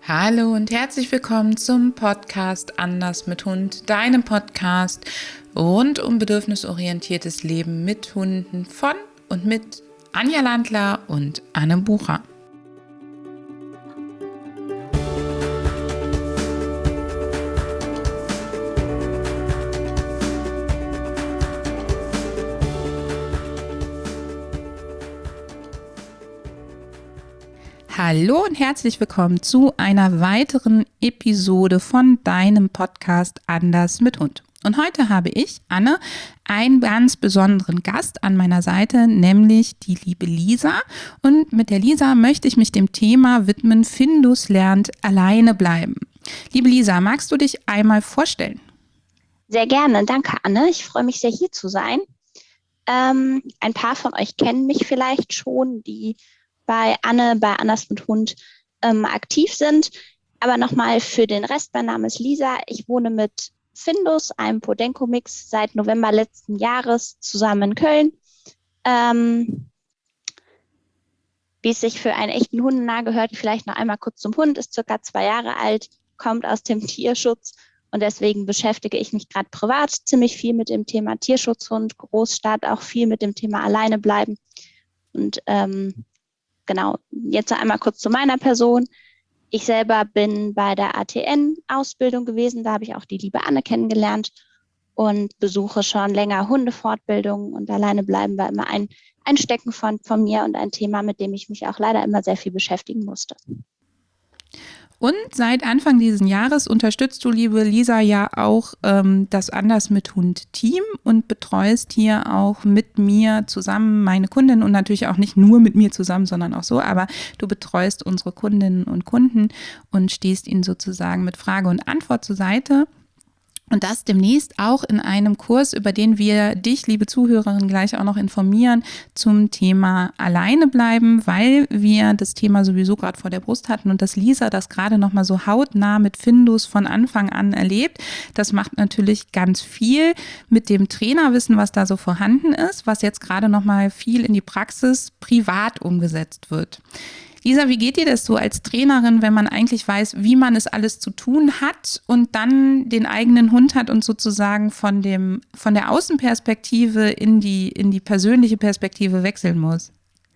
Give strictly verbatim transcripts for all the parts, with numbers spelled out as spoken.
Hallo und herzlich willkommen zum Podcast Anders mit Hund, deinem Podcast rund um bedürfnisorientiertes Leben mit Hunden von und mit Anja Landler und Anne Bucher. Hallo und herzlich willkommen zu einer weiteren Episode von deinem Podcast Anders mit Hund. Und heute habe ich, Anne, einen ganz besonderen Gast an meiner Seite, nämlich die liebe Lisa. Und mit der Lisa möchte ich mich dem Thema widmen, Findus lernt alleine bleiben. Liebe Lisa, magst du dich einmal vorstellen? Sehr gerne, danke Anne. Ich freue mich sehr, hier zu sein. Ähm, ein paar von euch kennen mich vielleicht schon, die bei Anne, bei Anders mit Hund ähm, aktiv sind. Aber nochmal für den Rest, mein Name ist Lisa. Ich wohne mit Findus, einem Podenco-Mix, seit November letzten Jahres zusammen in Köln. Ähm, wie es sich für einen echten Hundenah gehört, vielleicht noch einmal kurz zum Hund, ist circa zwei Jahre alt, kommt aus dem Tierschutz und deswegen beschäftige ich mich gerade privat ziemlich viel mit dem Thema Tierschutzhund, Großstadt, auch viel mit dem Thema alleine bleiben. Und ähm, Genau, jetzt einmal kurz zu meiner Person. Ich selber bin bei der A T N-Ausbildung gewesen, da habe ich auch die liebe Anne kennengelernt und besuche schon länger Hundefortbildungen und alleine bleiben war immer ein, ein Stecken von, von mir und ein Thema, mit dem ich mich auch leider immer sehr viel beschäftigen musste. Und seit Anfang dieses Jahres unterstützt du, liebe Lisa, ja auch ähm, das Anders mit Hund Team und betreust hier auch mit mir zusammen meine Kundinnen und natürlich auch nicht nur mit mir zusammen, sondern auch so, aber du betreust unsere Kundinnen und Kunden und stehst ihnen sozusagen mit Frage und Antwort zur Seite. Und das demnächst auch in einem Kurs, über den wir dich, liebe Zuhörerin, gleich auch noch informieren zum Thema alleine bleiben, weil wir das Thema sowieso gerade vor der Brust hatten und dass Lisa das gerade nochmal so hautnah mit Findus von Anfang an erlebt. Das macht natürlich ganz viel mit dem Trainerwissen, was da so vorhanden ist, was jetzt gerade nochmal viel in die Praxis privat umgesetzt wird. Lisa, wie geht dir das so als Trainerin, wenn man eigentlich weiß, wie man es alles zu tun hat und dann den eigenen Hund hat und sozusagen von dem, von der Außenperspektive in die, in die persönliche Perspektive wechseln muss?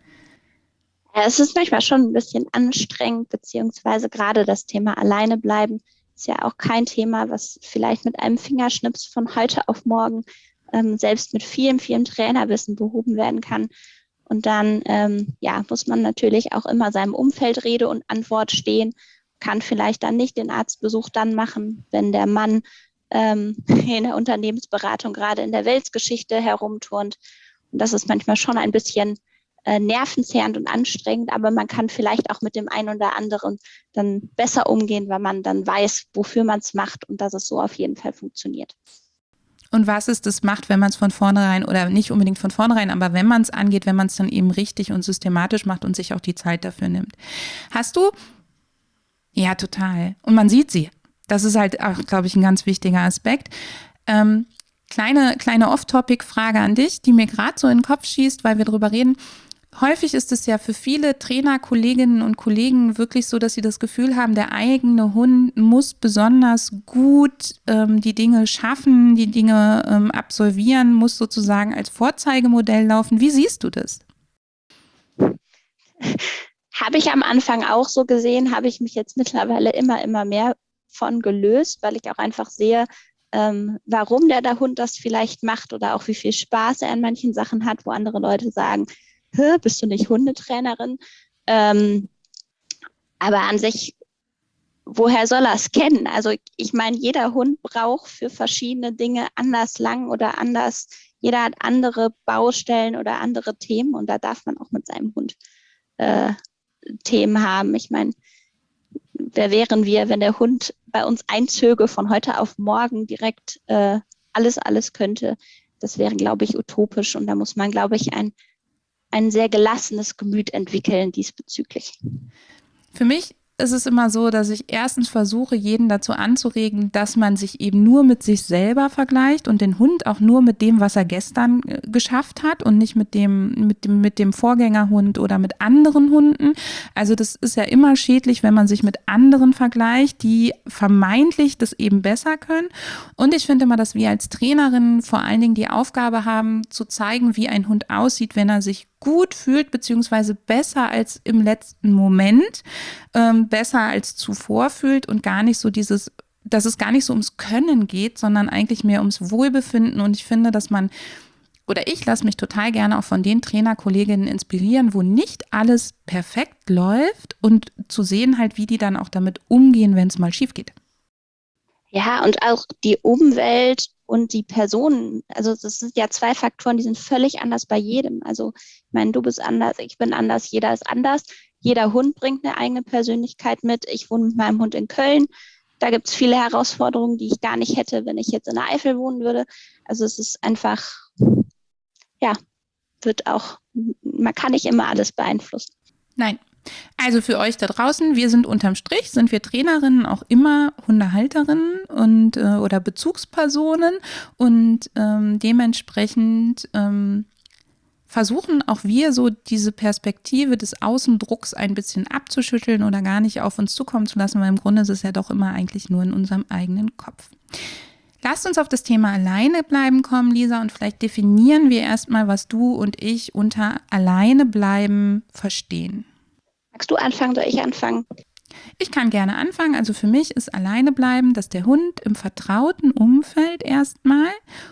Es ist manchmal schon ein bisschen anstrengend, beziehungsweise gerade das Thema alleine bleiben ist ja auch kein Thema, was vielleicht mit einem Fingerschnips von heute auf morgen ähm, selbst mit vielem, vielem Trainerwissen behoben werden kann. Und dann ähm, ja, muss man natürlich auch immer seinem Umfeld Rede und Antwort stehen, kann vielleicht dann nicht den Arztbesuch dann machen, wenn der Mann ähm, in der Unternehmensberatung gerade in der Weltgeschichte herumturnt. Und das ist manchmal schon ein bisschen äh, nervenzehrend und anstrengend, aber man kann vielleicht auch mit dem einen oder anderen dann besser umgehen, weil man dann weiß, wofür man es macht und dass es so auf jeden Fall funktioniert. Und was es das macht, wenn man es von vornherein oder nicht unbedingt von vornherein, aber wenn man es angeht, wenn man es dann eben richtig und systematisch macht und sich auch die Zeit dafür nimmt. Hast du? Ja, total. Und man sieht sie. Das ist halt auch, glaube ich, ein ganz wichtiger Aspekt. Ähm, kleine, kleine Off-Topic-Frage an dich, die mir gerade so in den Kopf schießt, weil wir drüber reden. Häufig ist es ja für viele Trainer, Kolleginnen und Kollegen wirklich so, dass sie das Gefühl haben, der eigene Hund muss besonders gut ähm, die Dinge schaffen, die Dinge ähm, absolvieren, muss sozusagen als Vorzeigemodell laufen. Wie siehst du das? Habe ich am Anfang auch so gesehen, habe ich mich jetzt mittlerweile immer, immer mehr von gelöst, weil ich auch einfach sehe, ähm, warum der, der Hund das vielleicht macht oder auch wie viel Spaß er an manchen Sachen hat, wo andere Leute sagen, bist du nicht Hundetrainerin? Ähm, aber an sich, woher soll er es kennen? Also ich meine, jeder Hund braucht für verschiedene Dinge anders lang oder anders. Jeder hat andere Baustellen oder andere Themen und da darf man auch mit seinem Hund äh, Themen haben. Ich meine, wer wären wir, wenn der Hund bei uns einzöge von heute auf morgen direkt äh, alles, alles könnte? Das wäre, glaube ich, utopisch und da muss man, glaube ich, ein ein sehr gelassenes Gemüt entwickeln diesbezüglich. Für mich ist es immer so, dass ich erstens versuche, jeden dazu anzuregen, dass man sich eben nur mit sich selber vergleicht und den Hund auch nur mit dem, was er gestern äh, geschafft hat und nicht mit dem, mit dem, mit dem Vorgängerhund oder mit anderen Hunden. Also das ist ja immer schädlich, wenn man sich mit anderen vergleicht, die vermeintlich das eben besser können. Und ich finde immer, dass wir als Trainerin vor allen Dingen die Aufgabe haben, zu zeigen, wie ein Hund aussieht, wenn er sich gut fühlt, beziehungsweise besser als im letzten Moment, ähm, besser als zuvor fühlt und gar nicht so dieses, dass es gar nicht so ums Können geht, sondern eigentlich mehr ums Wohlbefinden. Und ich finde, dass man, oder ich lasse mich total gerne auch von den Trainerkolleginnen inspirieren, wo nicht alles perfekt läuft und zu sehen halt, wie die dann auch damit umgehen, wenn es mal schief geht. Ja, und auch die Umwelt und die Personen, also das sind ja zwei Faktoren, die sind völlig anders bei jedem. Also ich meine, du bist anders, ich bin anders, jeder ist anders. Jeder Hund bringt eine eigene Persönlichkeit mit. Ich wohne mit meinem Hund in Köln. Da gibt es viele Herausforderungen, die ich gar nicht hätte, wenn ich jetzt in der Eifel wohnen würde. Also es ist einfach, ja, wird auch, man kann nicht immer alles beeinflussen. Nein. Also für euch da draußen, wir sind unterm Strich, sind wir Trainerinnen auch immer Hundehalterinnen und äh, oder Bezugspersonen und ähm, dementsprechend ähm, versuchen auch wir so diese Perspektive des Außendrucks ein bisschen abzuschütteln oder gar nicht auf uns zukommen zu lassen, weil im Grunde ist es ja doch immer eigentlich nur in unserem eigenen Kopf. Lasst uns auf das Thema alleine bleiben kommen, Lisa, und vielleicht definieren wir erstmal, was du und ich unter alleine bleiben verstehen. Magst du anfangen, soll ich anfangen? Ich kann gerne anfangen. Also für mich ist alleine bleiben, dass der Hund im vertrauten Umfeld erstmal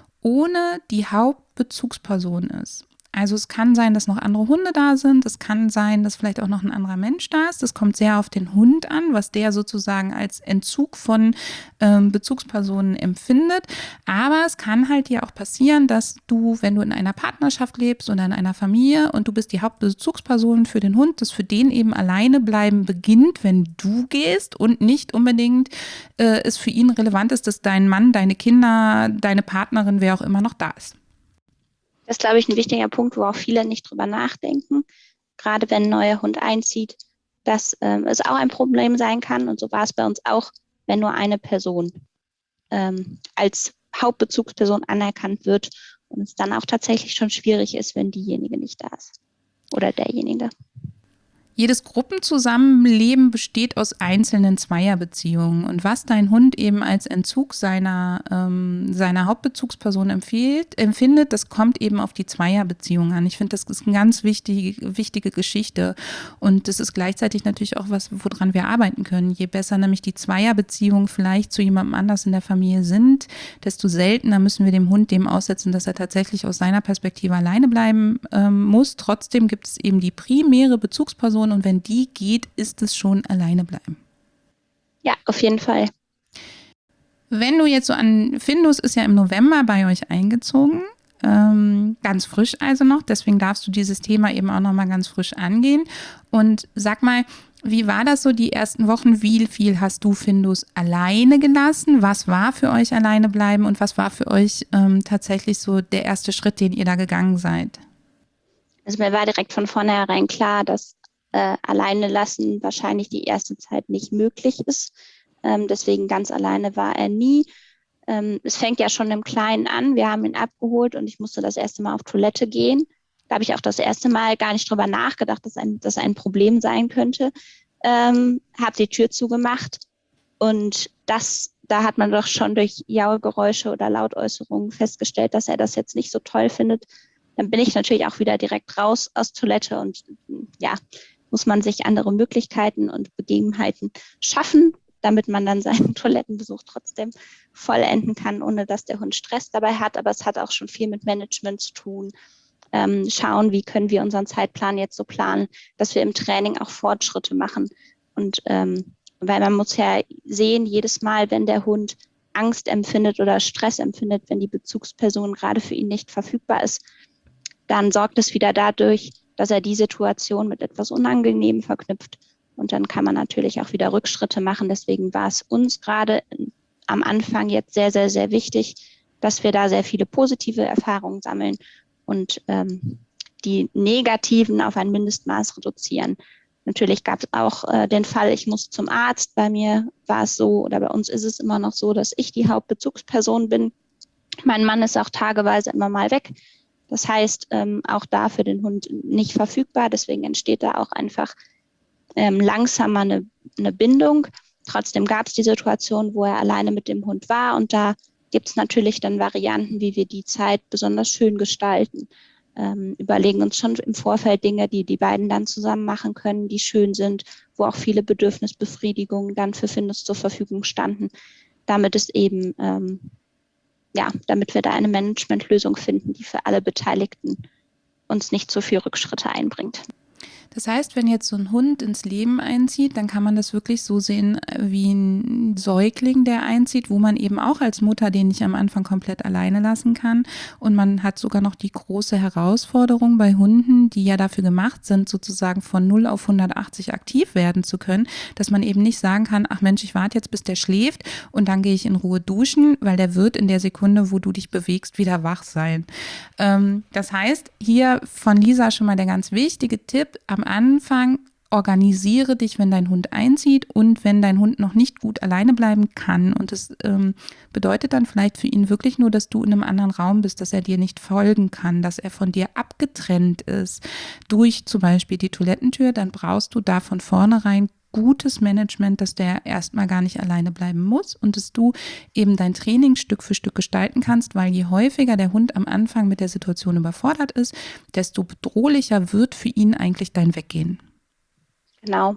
ohne die Hauptbezugsperson ist. Also es kann sein, dass noch andere Hunde da sind. Es kann sein, dass vielleicht auch noch ein anderer Mensch da ist. Das kommt sehr auf den Hund an, was der sozusagen als Entzug von ähm, Bezugspersonen empfindet. Aber es kann halt dir auch passieren, dass du, wenn du in einer Partnerschaft lebst oder in einer Familie und du bist die Hauptbezugsperson für den Hund, dass für den eben alleine bleiben beginnt, wenn du gehst und nicht unbedingt äh, es für ihn relevant ist, dass dein Mann, deine Kinder, deine Partnerin, wer auch immer noch da ist. Das ist, glaube ich, ein wichtiger Punkt, wo auch viele nicht drüber nachdenken. Gerade wenn ein neuer Hund einzieht, dass ähm, es auch ein Problem sein kann. Und so war es bei uns auch, wenn nur eine Person ähm, als Hauptbezugsperson anerkannt wird und es dann auch tatsächlich schon schwierig ist, wenn diejenige nicht da ist oder derjenige. Jedes Gruppenzusammenleben besteht aus einzelnen Zweierbeziehungen. Und was dein Hund eben als Entzug seiner, ähm, seiner Hauptbezugsperson empfiehlt, empfindet, das kommt eben auf die Zweierbeziehung an. Ich finde, das ist eine ganz wichtige, wichtige Geschichte. Und das ist gleichzeitig natürlich auch was, woran wir arbeiten können. Je besser nämlich die Zweierbeziehungen vielleicht zu jemandem anders in der Familie sind, desto seltener müssen wir dem Hund dem aussetzen, dass er tatsächlich aus seiner Perspektive alleine bleiben ähm, muss. Trotzdem gibt es eben die primäre Bezugsperson, und wenn die geht, ist es schon alleine bleiben. Ja, auf jeden Fall. Wenn du jetzt so an, Findus ist ja im November bei euch eingezogen, ähm, ganz frisch also noch, deswegen darfst du dieses Thema eben auch nochmal ganz frisch angehen. Und sag mal, wie war das so die ersten Wochen? Wie viel hast du Findus alleine gelassen? Was war für euch alleine bleiben und was war für euch ähm, tatsächlich so der erste Schritt, den ihr da gegangen seid? Also mir war direkt von vornherein klar, dass Äh, alleine lassen wahrscheinlich die erste Zeit nicht möglich ist. Ähm, deswegen ganz alleine war er nie. Ähm, es fängt ja schon im Kleinen an. Wir haben ihn abgeholt und ich musste das erste Mal auf Toilette gehen. Da habe ich auch das erste Mal gar nicht drüber nachgedacht, dass ein, dass ein Problem sein könnte. Ähm, habe die Tür zugemacht und das, da hat man doch schon durch Jaugeräusche oder Lautäußerungen festgestellt, dass er das jetzt nicht so toll findet. Dann bin ich natürlich auch wieder direkt raus aus Toilette und ja, muss man sich andere Möglichkeiten und Begebenheiten schaffen, damit man dann seinen Toilettenbesuch trotzdem vollenden kann, ohne dass der Hund Stress dabei hat. Aber es hat auch schon viel mit Management zu tun. Ähm, schauen, wie können wir unseren Zeitplan jetzt so planen, dass wir im Training auch Fortschritte machen. Und ähm, weil man muss ja sehen, jedes Mal, wenn der Hund Angst empfindet oder Stress empfindet, wenn die Bezugsperson gerade für ihn nicht verfügbar ist, dann sorgt es wieder dadurch, dass er die Situation mit etwas Unangenehmem verknüpft. Und dann kann man natürlich auch wieder Rückschritte machen. Deswegen war es uns gerade am Anfang jetzt sehr, sehr, sehr wichtig, dass wir da sehr viele positive Erfahrungen sammeln und ähm, die negativen auf ein Mindestmaß reduzieren. Natürlich gab es auch äh, den Fall, ich muss zum Arzt. Bei mir war es so, oder bei uns ist es immer noch so, dass ich die Hauptbezugsperson bin. Mein Mann ist auch tageweise immer mal weg. Das heißt, ähm, auch da für den Hund nicht verfügbar. Deswegen entsteht da auch einfach ähm, langsamer eine, eine Bindung. Trotzdem gab es die Situation, wo er alleine mit dem Hund war. Und da gibt es natürlich dann Varianten, wie wir die Zeit besonders schön gestalten. Ähm, überlegen uns schon im Vorfeld Dinge, die die beiden dann zusammen machen können, die schön sind, wo auch viele Bedürfnisbefriedigungen dann für Findus zur Verfügung standen, damit es eben, ähm, ja, damit wir da eine Managementlösung finden, die für alle Beteiligten uns nicht so viel Rückschritte einbringt. Das heißt, wenn jetzt so ein Hund ins Leben einzieht, dann kann man das wirklich so sehen wie ein Säugling, der einzieht, wo man eben auch als Mutter den nicht am Anfang komplett alleine lassen kann. Und man hat sogar noch die große Herausforderung bei Hunden, die ja dafür gemacht sind, sozusagen von null auf hundertachtzig aktiv werden zu können, dass man eben nicht sagen kann, ach Mensch, ich warte jetzt, bis der schläft und dann gehe ich in Ruhe duschen, weil der wird in der Sekunde, wo du dich bewegst, wieder wach sein. Ähm, das heißt, hier von Lisa schon mal der ganz wichtige Tipp: am Anfang organisiere dich, wenn dein Hund einzieht und wenn dein Hund noch nicht gut alleine bleiben kann. Und das ähm, bedeutet dann vielleicht für ihn wirklich nur, dass du in einem anderen Raum bist, dass er dir nicht folgen kann, dass er von dir abgetrennt ist durch zum Beispiel die Toilettentür. Dann brauchst du da von vornherein gutes Management, dass der erstmal gar nicht alleine bleiben muss und dass du eben dein Training Stück für Stück gestalten kannst, weil je häufiger der Hund am Anfang mit der Situation überfordert ist, desto bedrohlicher wird für ihn eigentlich dein Weggehen. Genau.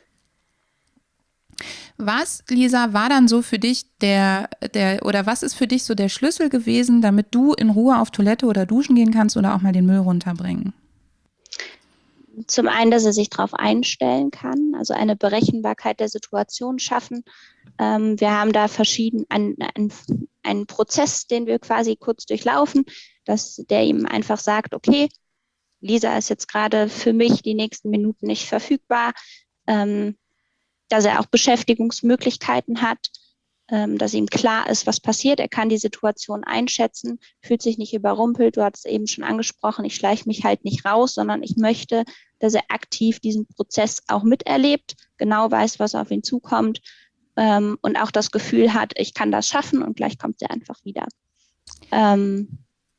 Was, Lisa, war dann so für dich der, der, oder was ist für dich so der Schlüssel gewesen, damit du in Ruhe auf Toilette oder duschen gehen kannst oder auch mal den Müll runterbringen? Zum einen, dass er sich darauf einstellen kann, also eine Berechenbarkeit der Situation schaffen. Ähm, wir haben da verschieden einen, einen, einen Prozess, den wir quasi kurz durchlaufen, dass der ihm einfach sagt, okay, Lisa ist jetzt gerade für mich die nächsten Minuten nicht verfügbar, ähm, dass er auch Beschäftigungsmöglichkeiten hat, ähm, dass ihm klar ist, was passiert. Er kann die Situation einschätzen, fühlt sich nicht überrumpelt. Du hattest eben schon angesprochen, ich schleiche mich halt nicht raus, sondern ich möchte, dass er aktiv diesen Prozess auch miterlebt, genau weiß, was auf ihn zukommt ähm, und auch das Gefühl hat, ich kann das schaffen und gleich kommt er einfach wieder. Ähm,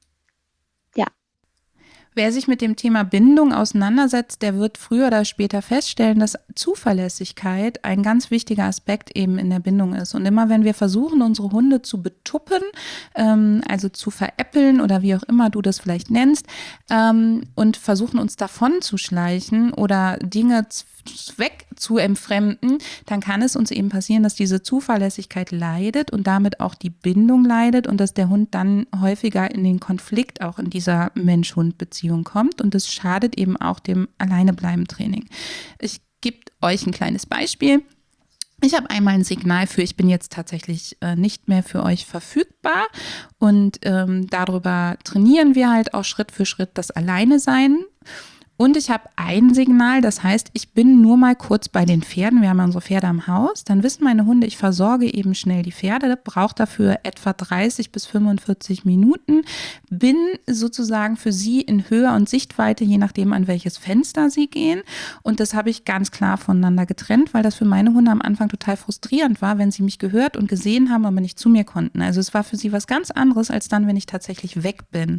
ja. Wer sich mit dem Thema Bindung auseinandersetzt, der wird früher oder später feststellen, dass Zuverlässigkeit ein ganz wichtiger Aspekt eben in der Bindung ist. Und immer wenn wir versuchen, unsere Hunde zu betuppen, ähm, also zu veräppeln oder wie auch immer du das vielleicht nennst, ähm, und versuchen uns davon zu schleichen oder Dinge weg zu entfremden, dann kann es uns eben passieren, dass diese Zuverlässigkeit leidet und damit auch die Bindung leidet und dass der Hund dann häufiger in den Konflikt auch in dieser Mensch-Hund-Beziehung kommt und das schadet eben auch dem Alleinebleiben-Training. Ich gebe euch ein kleines Beispiel. Ich habe einmal ein Signal für, ich bin jetzt tatsächlich äh, nicht mehr für euch verfügbar und ähm, darüber trainieren wir halt auch Schritt für Schritt das Alleine-Sein. Und ich habe ein Signal, das heißt, ich bin nur mal kurz bei den Pferden. Wir haben unsere Pferde am Haus. Dann wissen meine Hunde, ich versorge eben schnell die Pferde, brauche dafür etwa dreißig bis fünfundvierzig Minuten, bin sozusagen für sie in Höhe und Sichtweite, je nachdem an welches Fenster sie gehen. Und das habe ich ganz klar voneinander getrennt, weil das für meine Hunde am Anfang total frustrierend war, wenn sie mich gehört und gesehen haben, aber nicht zu mir konnten. Also es war für sie was ganz anderes, als dann, wenn ich tatsächlich weg bin.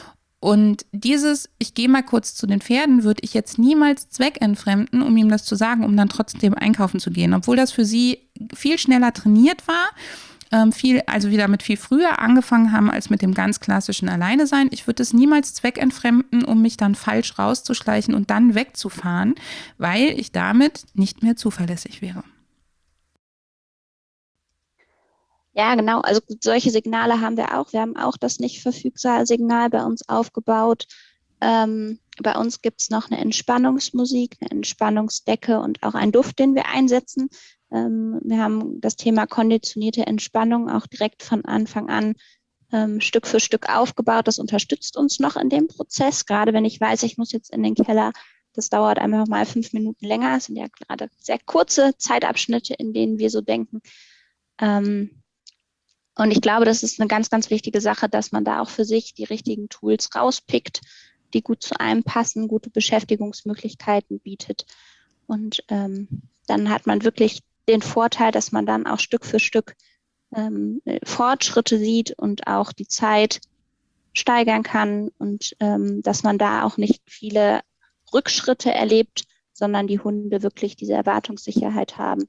Und dieses, ich gehe mal kurz zu den Pferden, würde ich jetzt niemals zweckentfremden, um ihm das zu sagen, um dann trotzdem einkaufen zu gehen. Obwohl das für sie viel schneller trainiert war, ähm, viel, also wieder mit viel früher angefangen haben als mit dem ganz klassischen Alleinesein. Ich würde es niemals zweckentfremden, um mich dann falsch rauszuschleichen und dann wegzufahren, weil ich damit nicht mehr zuverlässig wäre. Ja, genau. Also solche Signale haben wir auch. Wir haben auch das nicht verfügbare Signal bei uns aufgebaut. Ähm, bei uns gibt es noch eine Entspannungsmusik, eine Entspannungsdecke und auch einen Duft, den wir einsetzen. Ähm, wir haben das Thema konditionierte Entspannung auch direkt von Anfang an ähm, Stück für Stück aufgebaut. Das unterstützt uns noch in dem Prozess. Gerade wenn ich weiß, ich muss jetzt in den Keller, das dauert einfach mal fünf Minuten länger. Es sind ja gerade sehr kurze Zeitabschnitte, in denen wir so denken. Ähm, Und ich glaube, das ist eine ganz, ganz wichtige Sache, dass man da auch für sich die richtigen Tools rauspickt, die gut zu einem passen, gute Beschäftigungsmöglichkeiten bietet. Und ähm, dann hat man wirklich den Vorteil, dass man dann auch Stück für Stück ähm, Fortschritte sieht und auch die Zeit steigern kann und ähm, dass man da auch nicht viele Rückschritte erlebt, sondern die Hunde wirklich diese Erwartungssicherheit haben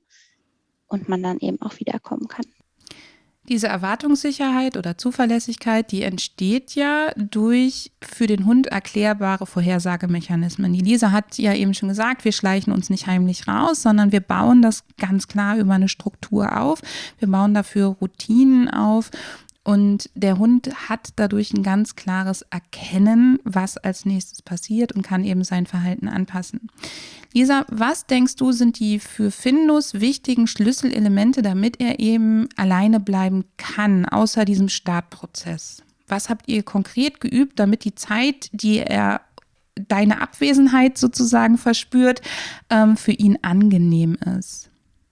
und man dann eben auch wiederkommen kann. Diese Erwartungssicherheit oder Zuverlässigkeit, die entsteht ja durch für den Hund erklärbare Vorhersagemechanismen. Die Lisa hat ja eben schon gesagt, wir schleichen uns nicht heimlich raus, sondern wir bauen das ganz klar über eine Struktur auf. Wir bauen dafür Routinen auf. Und der Hund hat dadurch ein ganz klares Erkennen, was als nächstes passiert und kann eben sein Verhalten anpassen. Lisa, was denkst du, sind die für Findus wichtigen Schlüsselelemente, damit er eben alleine bleiben kann, außer diesem Startprozess? Was habt ihr konkret geübt, damit die Zeit, die er deine Abwesenheit sozusagen verspürt, ähm, für ihn angenehm ist?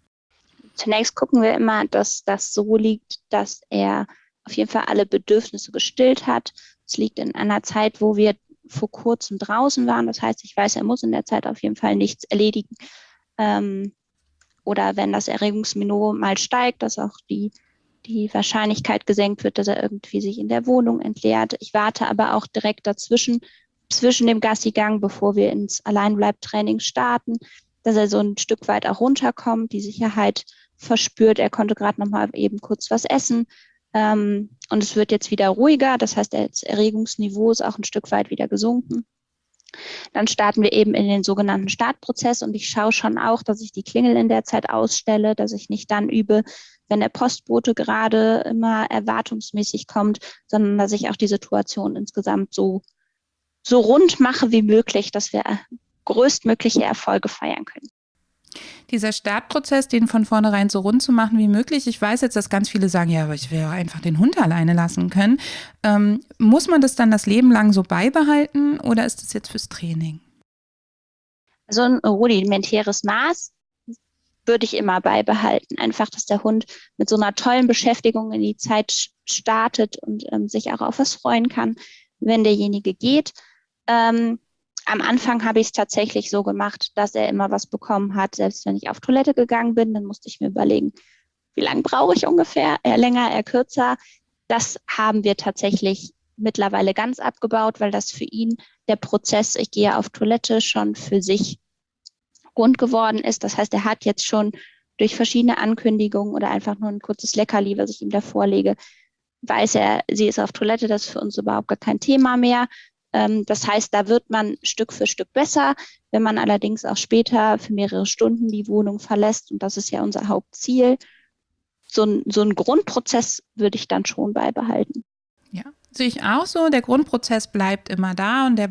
Zunächst gucken wir immer, dass das so liegt, dass er auf jeden Fall alle Bedürfnisse gestillt hat. Es liegt in einer Zeit, wo wir vor kurzem draußen waren. Das heißt, ich weiß, er muss in der Zeit auf jeden Fall nichts erledigen. Ähm, oder wenn das Erregungsniveau mal steigt, dass auch die, die Wahrscheinlichkeit gesenkt wird, dass er irgendwie sich in der Wohnung entleert. Ich warte aber auch direkt dazwischen, zwischen dem Gassigang, bevor wir ins Alleinbleibtraining starten, dass er so ein Stück weit auch runterkommt, die Sicherheit verspürt. Er konnte gerade noch mal eben kurz was essen. Ähm, und es wird jetzt wieder ruhiger, das heißt, das Erregungsniveau ist auch ein Stück weit wieder gesunken. Dann starten wir eben in den sogenannten Startprozess und ich schaue schon auch, dass ich die Klingel in der Zeit ausstelle, dass ich nicht dann übe, wenn der Postbote gerade immer erwartungsmäßig kommt, sondern dass ich auch die Situation insgesamt so, so rund mache wie möglich, dass wir größtmögliche Erfolge feiern können. Dieser Startprozess, den von vornherein so rund zu machen wie möglich. Ich weiß jetzt, dass ganz viele sagen, ja, aber ich will ja einfach den Hund alleine lassen können. Ähm, muss man das dann das Leben lang so beibehalten oder ist das jetzt fürs Training? Also ein rudimentäres Maß würde ich immer beibehalten. Einfach, dass der Hund mit so einer tollen Beschäftigung in die Zeit startet und ähm, sich auch auf was freuen kann, wenn derjenige geht. Ähm, Am Anfang habe ich es tatsächlich so gemacht, dass er immer was bekommen hat. Selbst wenn ich auf Toilette gegangen bin, dann musste ich mir überlegen, wie lange brauche ich ungefähr? Eher länger, eher kürzer. Das haben wir tatsächlich mittlerweile ganz abgebaut, weil das für ihn der Prozess, ich gehe auf Toilette, schon für sich rund geworden ist. Das heißt, er hat jetzt schon durch verschiedene Ankündigungen oder einfach nur ein kurzes Leckerli, was ich ihm da vorlege, weiß er, sie ist auf Toilette, das ist für uns überhaupt gar kein Thema mehr. Das heißt, da wird man Stück für Stück besser. Wenn man allerdings auch später für mehrere Stunden die Wohnung verlässt, und das ist ja unser Hauptziel, so ein, so ein Grundprozess würde ich dann schon beibehalten. Ja, sehe ich auch so. Der Grundprozess bleibt immer da und der,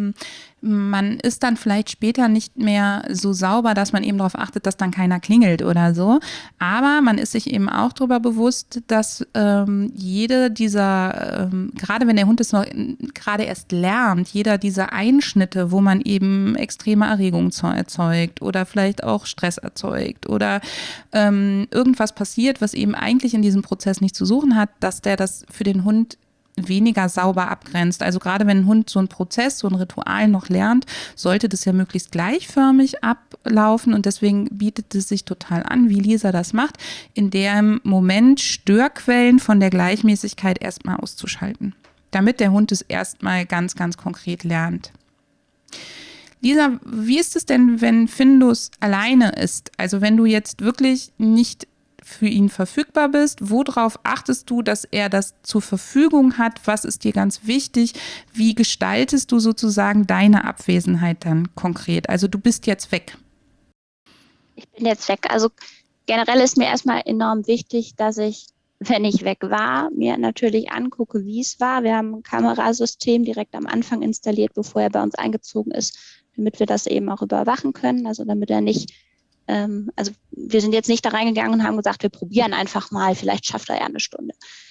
man ist dann vielleicht später nicht mehr so sauber, dass man eben darauf achtet, dass dann keiner klingelt oder so. Aber man ist sich eben auch darüber bewusst, dass ähm, jede dieser, ähm, gerade wenn der Hund es noch gerade erst lernt, jeder dieser Einschnitte, wo man eben extreme Erregung erzeugt oder vielleicht auch Stress erzeugt oder ähm, irgendwas passiert, was eben eigentlich in diesem Prozess nichts zu suchen hat, dass der das für den Hund weniger sauber abgrenzt. Also gerade wenn ein Hund so einen Prozess, so ein Ritual noch lernt, sollte das ja möglichst gleichförmig ablaufen und deswegen bietet es sich total an, wie Lisa das macht, in dem Moment Störquellen von der Gleichmäßigkeit erstmal auszuschalten, damit der Hund es erstmal ganz, ganz konkret lernt. Lisa, wie ist es denn, wenn Findus alleine ist? Also wenn du jetzt wirklich nicht für ihn verfügbar bist, worauf achtest du, dass er das zur Verfügung hat? Was ist dir ganz wichtig? Wie gestaltest du sozusagen deine Abwesenheit dann konkret? Also du bist jetzt weg. Ich bin jetzt weg. Also generell ist mir erstmal enorm wichtig, dass ich, wenn ich weg war, mir natürlich angucke, wie es war. Wir haben ein Kamerasystem direkt am Anfang installiert, bevor er bei uns eingezogen ist, damit wir das eben auch überwachen können. Also damit er nicht Also wir sind jetzt nicht da reingegangen und haben gesagt, wir probieren einfach mal, vielleicht schafft er ja eine Stunde.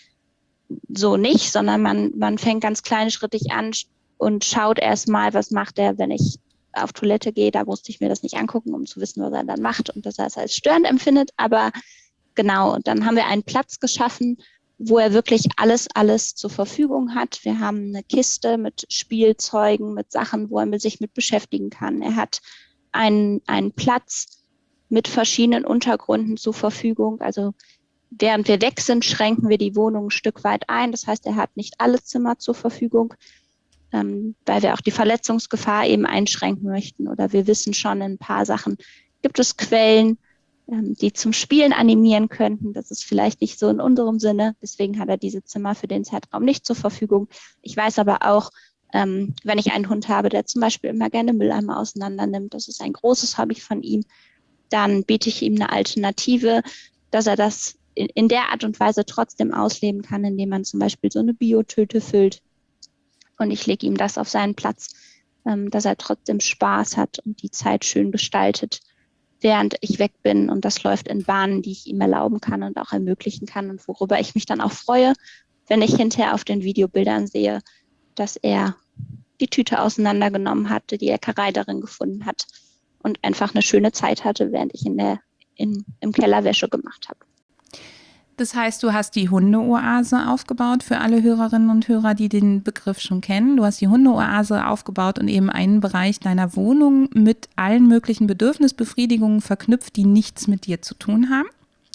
So nicht, sondern man, man fängt ganz kleinschrittig an und schaut erst mal, was macht er, wenn ich auf Toilette gehe. Da musste ich mir das nicht angucken, um zu wissen, was er dann macht und dass er es als störend empfindet. Aber genau, und dann haben wir einen Platz geschaffen, wo er wirklich alles, alles zur Verfügung hat. Wir haben eine Kiste mit Spielzeugen, mit Sachen, wo er sich mit beschäftigen kann. Er hat einen, einen Platz mit verschiedenen Untergründen zur Verfügung. Also während wir weg sind, schränken wir die Wohnung ein Stück weit ein. Das heißt, er hat nicht alle Zimmer zur Verfügung, ähm, weil wir auch die Verletzungsgefahr eben einschränken möchten. Oder wir wissen schon, in ein paar Sachen gibt es Quellen, ähm, die zum Spielen animieren könnten. Das ist vielleicht nicht so in unserem Sinne. Deswegen hat er diese Zimmer für den Zeitraum nicht zur Verfügung. Ich weiß aber auch, ähm, wenn ich einen Hund habe, der zum Beispiel immer gerne Mülleimer auseinander nimmt, das ist ein großes Hobby von ihm, dann biete ich ihm eine Alternative, dass er das in, in der Art und Weise trotzdem ausleben kann, indem man zum Beispiel so eine Biotüte füllt. Und ich lege ihm das auf seinen Platz, ähm, dass er trotzdem Spaß hat und die Zeit schön gestaltet, während ich weg bin. Und das läuft in Bahnen, die ich ihm erlauben kann und auch ermöglichen kann und worüber ich mich dann auch freue, wenn ich hinterher auf den Videobildern sehe, dass er die Tüte auseinandergenommen hatte, die Leckerei darin gefunden hat und einfach eine schöne Zeit hatte, während ich in der, in, im Keller Wäsche gemacht habe. Das heißt, du hast die Hundeoase aufgebaut für alle Hörerinnen und Hörer, die den Begriff schon kennen. Du hast die Hundeoase aufgebaut und eben einen Bereich deiner Wohnung mit allen möglichen Bedürfnisbefriedigungen verknüpft, die nichts mit dir zu tun haben.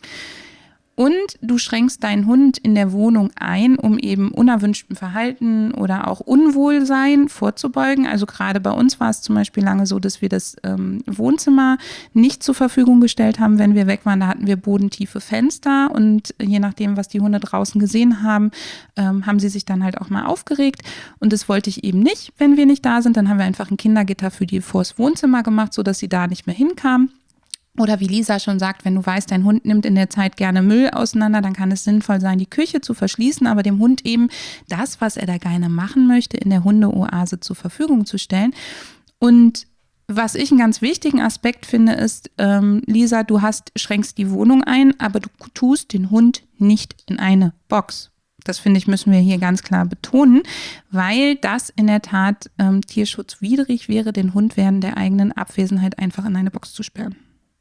Und du schränkst deinen Hund in der Wohnung ein, um eben unerwünschtem Verhalten oder auch Unwohlsein vorzubeugen. Also gerade bei uns war es zum Beispiel lange so, dass wir das ähm, Wohnzimmer nicht zur Verfügung gestellt haben, wenn wir weg waren. Da hatten wir bodentiefe Fenster und je nachdem, was die Hunde draußen gesehen haben, ähm, haben sie sich dann halt auch mal aufgeregt. Und das wollte ich eben nicht, wenn wir nicht da sind. Dann haben wir einfach ein Kindergitter für die vors Wohnzimmer gemacht, sodass sie da nicht mehr hinkamen. Oder wie Lisa schon sagt, wenn du weißt, dein Hund nimmt in der Zeit gerne Müll auseinander, dann kann es sinnvoll sein, die Küche zu verschließen, aber dem Hund eben das, was er da gerne machen möchte, in der Hundeoase zur Verfügung zu stellen. Und was ich einen ganz wichtigen Aspekt finde, ist, ähm, Lisa, du hast, schränkst die Wohnung ein, aber du tust den Hund nicht in eine Box. Das finde ich, müssen wir hier ganz klar betonen, weil das in der Tat ähm, tierschutzwidrig wäre, den Hund während der eigenen Abwesenheit einfach in eine Box zu sperren.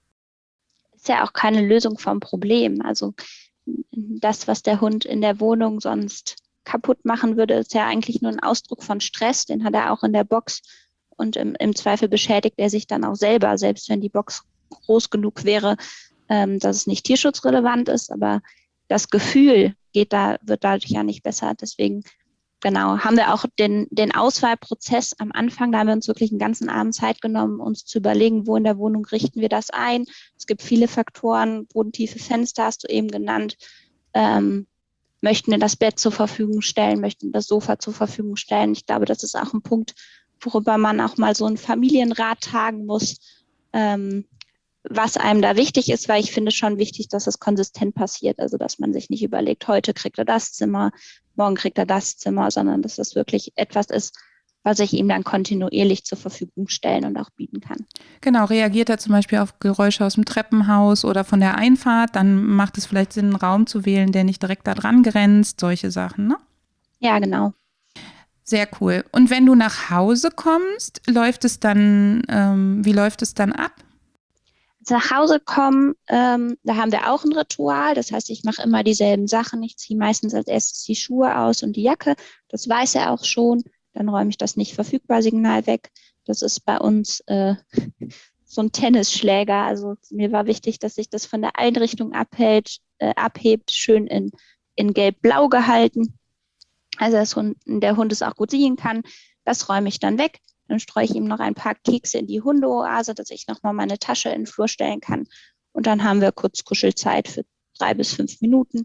Ist ja auch keine Lösung vom Problem. Also das, was der Hund in der Wohnung sonst kaputt machen würde, ist ja eigentlich nur ein Ausdruck von Stress. Den hat er auch in der Box und im, im Zweifel beschädigt er sich dann auch selber, selbst wenn die Box groß genug wäre, ähm, dass es nicht tierschutzrelevant ist. Aber das Gefühl geht da, wird dadurch ja nicht besser. Deswegen genau, haben wir auch den, den Auswahlprozess am Anfang, da haben wir uns wirklich einen ganzen Abend Zeit genommen, uns zu überlegen, wo in der Wohnung richten wir das ein. Es gibt viele Faktoren, bodentiefe Fenster hast du eben genannt. Ähm, möchten wir das Bett zur Verfügung stellen, möchten wir das Sofa zur Verfügung stellen. Ich glaube, das ist auch ein Punkt, worüber man auch mal so einen Familienrat tagen muss, ähm, was einem da wichtig ist, weil ich finde schon wichtig, dass es konsistent passiert. Also, dass man sich nicht überlegt, heute kriegt er das Zimmer, morgen kriegt er das Zimmer, sondern dass das wirklich etwas ist, was ich ihm dann kontinuierlich zur Verfügung stellen und auch bieten kann. Genau, reagiert er zum Beispiel auf Geräusche aus dem Treppenhaus oder von der Einfahrt, dann macht es vielleicht Sinn, einen Raum zu wählen, der nicht direkt da dran grenzt, solche Sachen, ne? Ja, genau. Sehr cool. Und wenn du nach Hause kommst, läuft es dann, ähm, wie läuft es dann ab? Nach Hause kommen, ähm, da haben wir auch ein Ritual. Das heißt, ich mache immer dieselben Sachen. Ich ziehe meistens als erstes die Schuhe aus und die Jacke. Das weiß er auch schon. Dann räume ich das Nicht-Verfügbar-Signal weg. Das ist bei uns äh, so ein Tennisschläger. Also mir war wichtig, dass sich das von der Einrichtung abhält, äh, abhebt, schön in, in gelb-blau gehalten. Also dass Hund, der Hund es auch gut sehen kann. Das räume ich dann weg. Dann streue ich ihm noch ein paar Kekse in die Hundeoase, dass ich nochmal meine Tasche in den Flur stellen kann. Und dann haben wir kurz Kuschelzeit für drei bis fünf Minuten.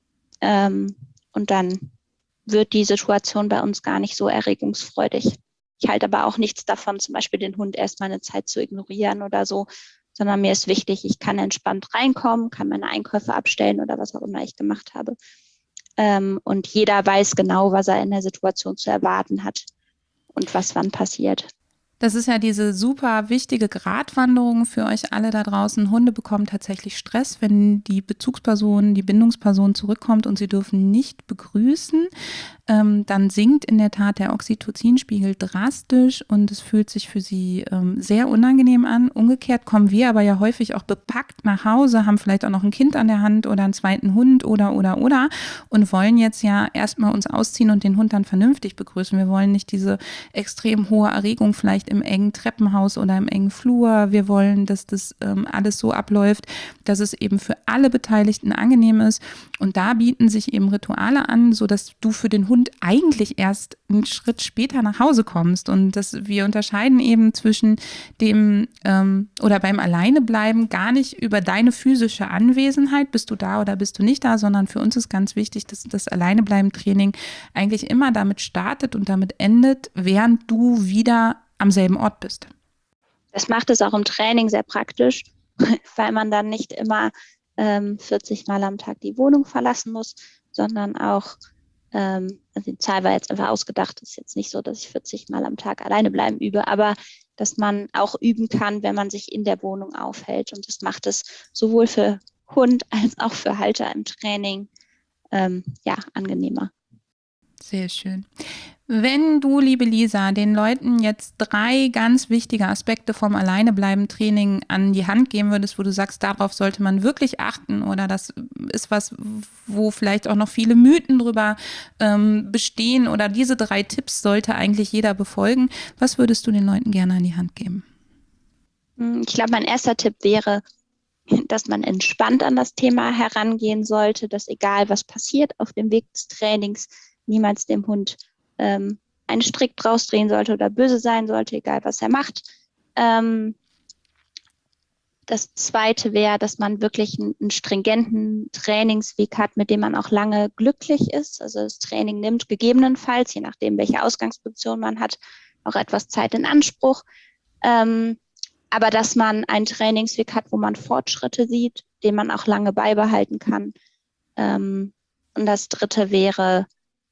Ähm, und dann wird die Situation bei uns gar nicht so erregungsfreudig. Ich halte aber auch nichts davon, zum Beispiel den Hund erstmal eine Zeit zu ignorieren oder so, sondern mir ist wichtig, ich kann entspannt reinkommen, kann meine Einkäufe abstellen oder was auch immer ich gemacht habe. Ähm, und jeder weiß genau, was er in der Situation zu erwarten hat und was wann passiert. Das ist ja diese super wichtige Gratwanderung für euch alle da draußen. Hunde bekommen tatsächlich Stress, wenn die Bezugsperson, die Bindungsperson zurückkommt und sie dürfen nicht begrüßen. ähm, dann sinkt in der Tat der Oxytocinspiegel drastisch und es fühlt sich für sie ähm, sehr unangenehm an. Umgekehrt kommen wir aber ja häufig auch bepackt nach Hause, haben vielleicht auch noch ein Kind an der Hand oder einen zweiten Hund oder, oder, oder und wollen jetzt ja erstmal uns ausziehen und den Hund dann vernünftig begrüßen. Wir wollen nicht diese extrem hohe Erregung vielleicht im engen Treppenhaus oder im engen Flur. Wir wollen, dass das ähm, alles so abläuft, dass es eben für alle Beteiligten angenehm ist. Und da bieten sich eben Rituale an, sodass du für den Hund eigentlich erst einen Schritt später nach Hause kommst. Und dass wir unterscheiden eben zwischen dem ähm, oder beim Alleinebleiben gar nicht über deine physische Anwesenheit, bist du da oder bist du nicht da, sondern für uns ist ganz wichtig, dass das Alleinebleiben-Training eigentlich immer damit startet und damit endet, während du wieder am selben Ort bist. Das macht es auch im Training sehr praktisch, weil man dann nicht immer ähm, vierzig Mal am Tag die Wohnung verlassen muss, sondern auch, ähm, also die Zahl war jetzt einfach ausgedacht, ist jetzt nicht so, dass ich vierzig Mal am Tag alleine bleiben übe, aber dass man auch üben kann, wenn man sich in der Wohnung aufhält. Und das macht es sowohl für Hund als auch für Halter im Training ähm, ja, angenehmer. Sehr schön. Wenn du, liebe Lisa, den Leuten jetzt drei ganz wichtige Aspekte vom Alleinebleiben-Training an die Hand geben würdest, wo du sagst, darauf sollte man wirklich achten oder das ist was, wo vielleicht auch noch viele Mythen drüber ähm, bestehen oder diese drei Tipps sollte eigentlich jeder befolgen, was würdest du den Leuten gerne an die Hand geben? Ich glaube, mein erster Tipp wäre, dass man entspannt an das Thema herangehen sollte, dass egal was passiert auf dem Weg des Trainings, niemals dem Hund ähm, einen Strick draus drehen sollte oder böse sein sollte, egal was er macht. Ähm, das Zweite wäre, dass man wirklich einen, einen stringenten Trainingsweg hat, mit dem man auch lange glücklich ist. Also das Training nimmt gegebenenfalls, je nachdem, welche Ausgangsposition man hat, auch etwas Zeit in Anspruch. Ähm, aber dass man einen Trainingsweg hat, wo man Fortschritte sieht, den man auch lange beibehalten kann. Ähm, und das Dritte wäre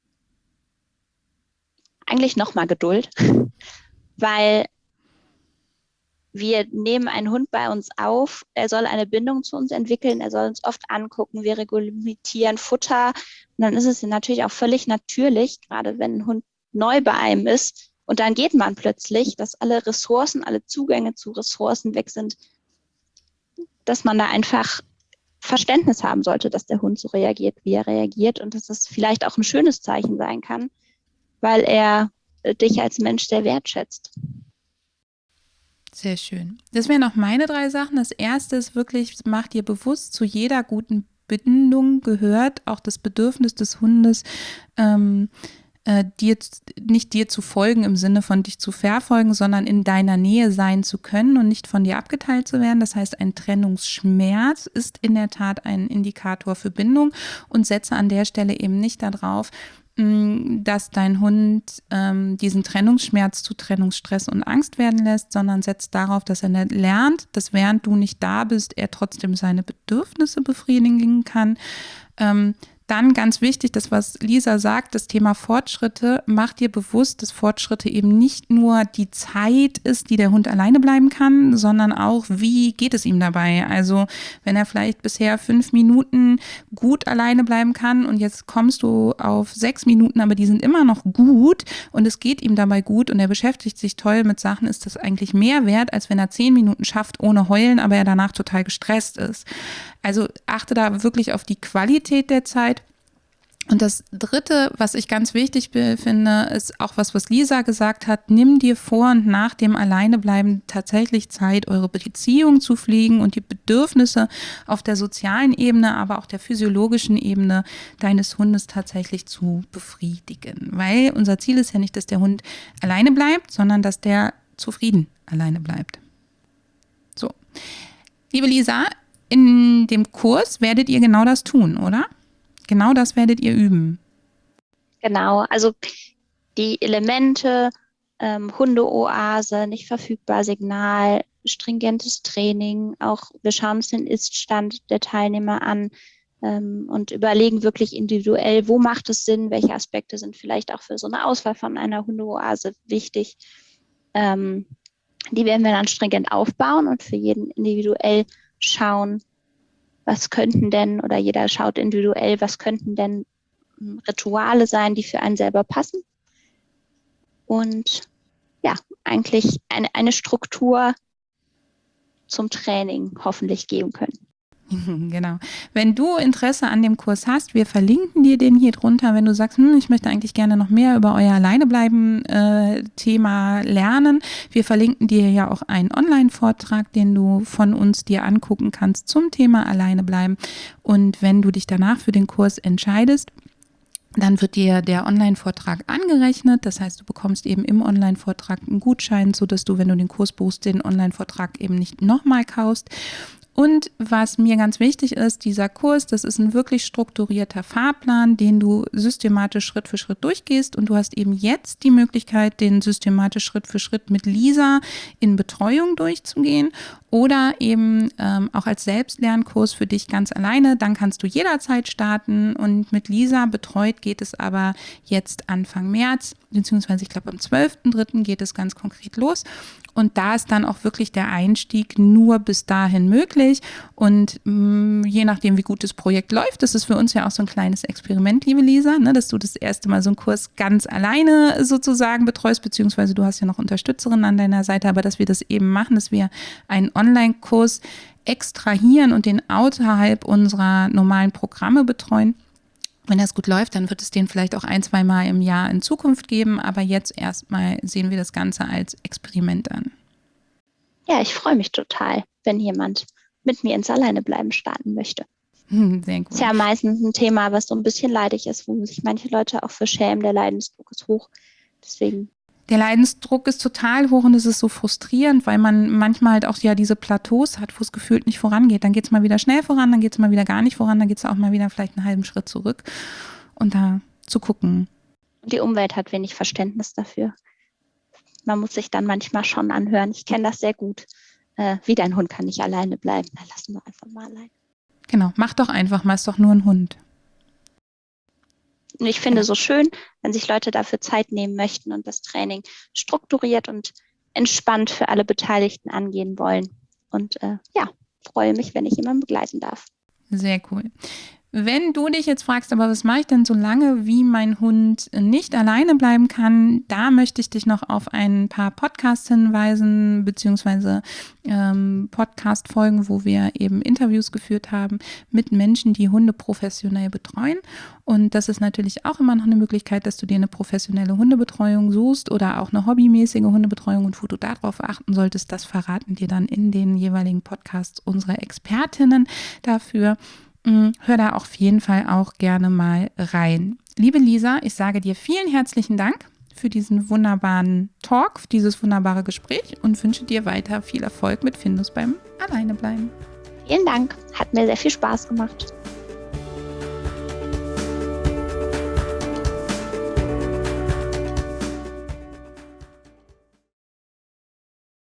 eigentlich nochmal Geduld, weil wir nehmen einen Hund bei uns auf, er soll eine Bindung zu uns entwickeln, er soll uns oft angucken, wir reglementieren Futter und dann ist es natürlich auch völlig natürlich, gerade wenn ein Hund neu bei einem ist und dann geht man plötzlich, dass alle Ressourcen, alle Zugänge zu Ressourcen weg sind, dass man da einfach Verständnis haben sollte, dass der Hund so reagiert, wie er reagiert und dass das vielleicht auch ein schönes Zeichen sein kann, weil er dich als Mensch sehr wertschätzt. Sehr schön. Das wären auch meine drei Sachen. Das erste ist wirklich, mach dir bewusst, zu jeder guten Bindung gehört auch das Bedürfnis des Hundes, ähm, äh, dir, nicht dir zu folgen im Sinne von dich zu verfolgen, sondern in deiner Nähe sein zu können und nicht von dir abgeteilt zu werden. Das heißt, ein Trennungsschmerz ist in der Tat ein Indikator für Bindung und setze an der Stelle eben nicht darauf, dass dein Hund ähm, diesen Trennungsschmerz zu Trennungsstress und Angst werden lässt, sondern setzt darauf, dass er lernt, dass während du nicht da bist, er trotzdem seine Bedürfnisse befriedigen kann. Ähm, Dann ganz wichtig, das was Lisa sagt, das Thema Fortschritte, mach dir bewusst, dass Fortschritte eben nicht nur die Zeit ist, die der Hund alleine bleiben kann, sondern auch, wie geht es ihm dabei? Also wenn er vielleicht bisher fünf Minuten gut alleine bleiben kann und jetzt kommst du auf sechs Minuten, aber die sind immer noch gut und es geht ihm dabei gut und er beschäftigt sich toll mit Sachen, ist das eigentlich mehr wert, als wenn er zehn Minuten schafft ohne heulen, aber er danach total gestresst ist. Also achte da wirklich auf die Qualität der Zeit. Und das Dritte, was ich ganz wichtig finde, ist auch was, was Lisa gesagt hat, nimm dir vor und nach dem Alleinebleiben tatsächlich Zeit, eure Beziehung zu pflegen und die Bedürfnisse auf der sozialen Ebene, aber auch der physiologischen Ebene deines Hundes tatsächlich zu befriedigen. Weil unser Ziel ist ja nicht, dass der Hund alleine bleibt, sondern dass der zufrieden alleine bleibt. So, liebe Lisa, in dem Kurs werdet ihr genau das tun, oder? Genau das werdet ihr üben. Genau, also die Elemente, ähm, Hundeoase, nicht verfügbar, Signal, stringentes Training, auch wir schauen uns den Ist-Stand der Teilnehmer an ähm, und überlegen wirklich individuell, wo macht es Sinn, welche Aspekte sind vielleicht auch für so eine Auswahl von einer Hundeoase wichtig. Ähm, die werden wir dann stringent aufbauen und für jeden individuell schauen, was könnten denn, oder jeder schaut individuell, was könnten denn Rituale sein, die für einen selber passen. Und ja, eigentlich eine, eine Struktur zum Training hoffentlich geben können. Genau. Wenn du Interesse an dem Kurs hast, wir verlinken dir den hier drunter. Wenn du sagst, hm, ich möchte eigentlich gerne noch mehr über euer Alleinebleiben-Thema äh, lernen, wir verlinken dir ja auch einen Online-Vortrag, den du von uns dir angucken kannst zum Thema Alleinebleiben. Und wenn du dich danach für den Kurs entscheidest, dann wird dir der Online-Vortrag angerechnet. Das heißt, du bekommst eben im Online-Vortrag einen Gutschein, sodass du, wenn du den Kurs buchst, den Online-Vortrag eben nicht nochmal kaufst. Und was mir ganz wichtig ist, dieser Kurs, das ist ein wirklich strukturierter Fahrplan, den du systematisch Schritt für Schritt durchgehst. Und du hast eben jetzt die Möglichkeit, den systematisch Schritt für Schritt mit Lisa in Betreuung durchzugehen oder eben ähm, auch als Selbstlernkurs für dich ganz alleine. Dann kannst du jederzeit starten und mit Lisa betreut geht es aber jetzt Anfang März, beziehungsweise ich glaube am zwölften dritten geht es ganz konkret los. Und da ist dann auch wirklich der Einstieg nur bis dahin möglich. Und mh, je nachdem, wie gut das Projekt läuft, das ist für uns ja auch so ein kleines Experiment, liebe Lisa, ne, dass du das erste Mal so einen Kurs ganz alleine sozusagen betreust, beziehungsweise du hast ja noch Unterstützerinnen an deiner Seite, aber dass wir das eben machen, dass wir einen Online-Kurs extrahieren und den außerhalb unserer normalen Programme betreuen. Wenn das gut läuft, dann wird es den vielleicht auch ein, zwei Mal im Jahr in Zukunft geben. Aber jetzt erstmal sehen wir das Ganze als Experiment an. Ja, ich freue mich total, wenn jemand mit mir ins Alleinebleiben starten möchte. Hm, sehr gut. Ist ja meistens ein Thema, was so ein bisschen leidig ist, wo sich manche Leute auch für schämen. Der Leidensdruck ist hoch. Deswegen. Der Leidensdruck ist total hoch und es ist so frustrierend, weil man manchmal halt auch ja diese Plateaus hat, wo es gefühlt nicht vorangeht. Dann geht es mal wieder schnell voran, dann geht es mal wieder gar nicht voran, dann geht es auch mal wieder vielleicht einen halben Schritt zurück und da zu gucken. Die Umwelt hat wenig Verständnis dafür. Man muss sich dann manchmal schon anhören. Ich kenne das sehr gut. Äh, wie dein Hund kann nicht alleine bleiben. Dann lassen wir einfach mal allein. Genau, mach doch einfach mal, ist doch nur ein Hund. Und ich finde so schön, wenn sich Leute dafür Zeit nehmen möchten und das Training strukturiert und entspannt für alle Beteiligten angehen wollen. Und äh, ja, freue mich, wenn ich jemanden begleiten darf. Sehr cool. Wenn du dich jetzt fragst, aber was mache ich denn so lange, wie mein Hund nicht alleine bleiben kann, da möchte ich dich noch auf ein paar Podcasts hinweisen, beziehungsweise ähm, Podcast-Folgen, wo wir eben Interviews geführt haben mit Menschen, die Hunde professionell betreuen. Und das ist natürlich auch immer noch eine Möglichkeit, dass du dir eine professionelle Hundebetreuung suchst oder auch eine hobbymäßige Hundebetreuung. Und wo du darauf achten solltest, das verraten dir dann in den jeweiligen Podcasts unsere Expertinnen dafür. Hör da auf jeden Fall auch gerne mal rein. Liebe Lisa, ich sage dir vielen herzlichen Dank für diesen wunderbaren Talk, für dieses wunderbare Gespräch und wünsche dir weiter viel Erfolg mit Findus beim Alleinebleiben. Vielen Dank, hat mir sehr viel Spaß gemacht.